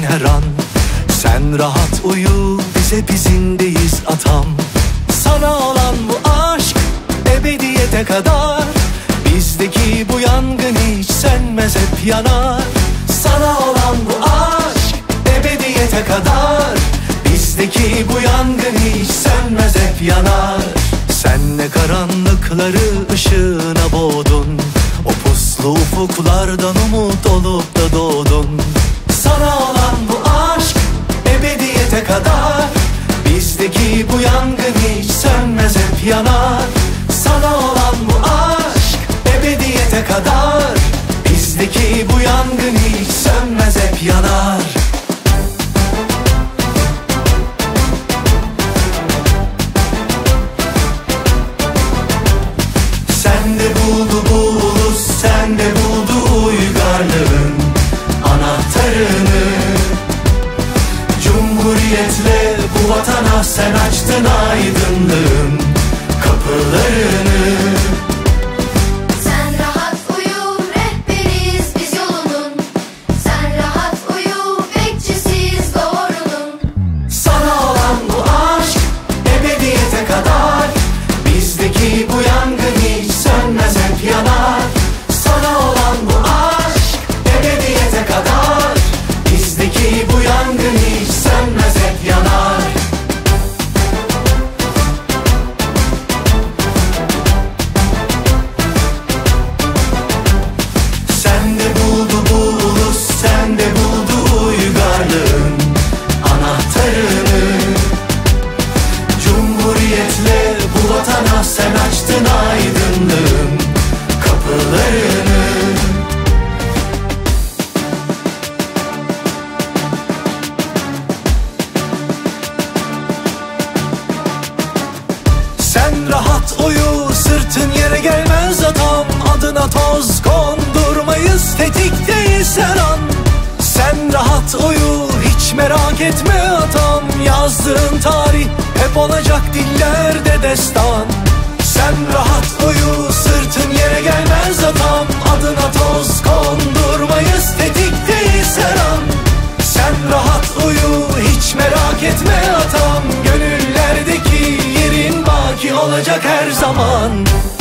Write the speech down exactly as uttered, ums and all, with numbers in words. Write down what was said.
her an. Sen rahat uyu, biz hep izindeyiz atam. Sana olan bu aşk ebediyete kadar. Bizdeki bu yangın hiç sönmez, hep yanar. Sana olan bu aşk ebediyete kadar. Bizdeki bu yangın hiç sönmez, hep yanar. Sen ne karanlıkları ışığına boğdun. O puslu ufuklardan umut olup da doğdun. Sana olan bu aşk ebediyete kadar. Bizdeki bu yangın hiç sönmez, hep yanar. Sana olan bu aşk ebediyete kadar. Bizdeki bu yangın hiç sönmez, hep yanar. Sen de buldu bu ulus, sen de buldu uygarlığın anahtarını. Cumhuriyetle bu vatana sen açtın aydınlığın kapılarını. Sen rahat uyu, rehberiz biz yolunun. Sen rahat uyu, bekçisiz doğrunun. Sana olan bu aşk ebediyete kadar. Bizdeki bu yangın hiç sönmez, hep yanar. Sana olan bu aşk ebediyete kadar. Bizdeki bu yangın hiç sönmez, hep yanar. Sen de buldu bu ulus, sen de buldu uygarlığın anahtarını. Cumhuriyetle bu vatana sen açtın aydınlığın kapılarını. Sen rahat uyu, sırtın yere gelmez atam. Adına toz kondurmayız, tetikteyiz her an. Sen rahat uyu, hiç merak etme atam. Yazdığın tarih hep olacak dillerde destan. Sen rahat uyu, sırtın yere gelmez atam. Adına toz kondurmayız, tetikteyiz her an. Sen rahat uyu, hiç merak etme atam. Gönüllerdeki yerin baki olacak her zaman.